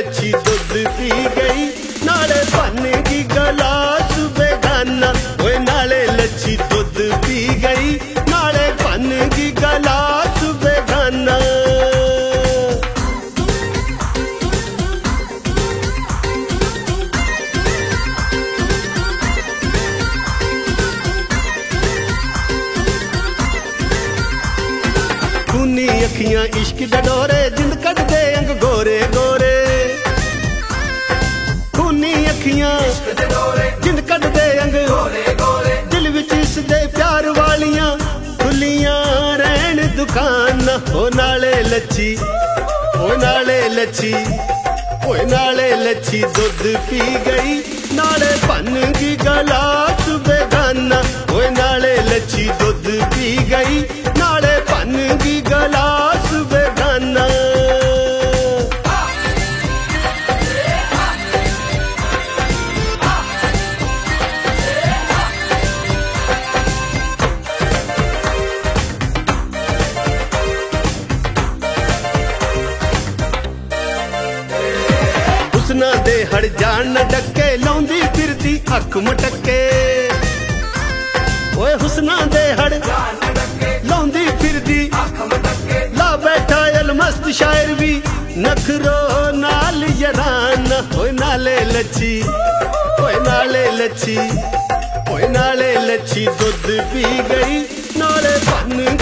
लच्छी दुध पी गई, नाले बन की गलास बेगाना। ओए नाले लच्छी दुध पी गई, नाले बन की गलास बेगाना। खूनी अखियां इश्क डडोरे, जिंद कट दे अंग गोरे गोरे। खूनी अखियां जिंद कट दे अंग गोरे गोरे। दिल विच इसदे प्यार वालियां खुलियां रहन दुकाना। ओ नाले लच्छी, ओ नाले लच्छी, ओ नाले लच्छी दुध पी गई, नाले बन की गलास बेगाना। ओ नाले लच्छी दुध पी गई, नाले बन की गलास बेगाना। हुस्ना दे हड़ जान डके, लौंदी फिरदी अख मटके। ओए हुस्ना दे हड़ लौंदी फिरदी ला बैठा अलमस्त शायर भी, नखरो नाल यराना। ओए नाले लच्छी, ओए नाले लच्छी, ओए नाले लच्छी दुध पी गई, नाले बन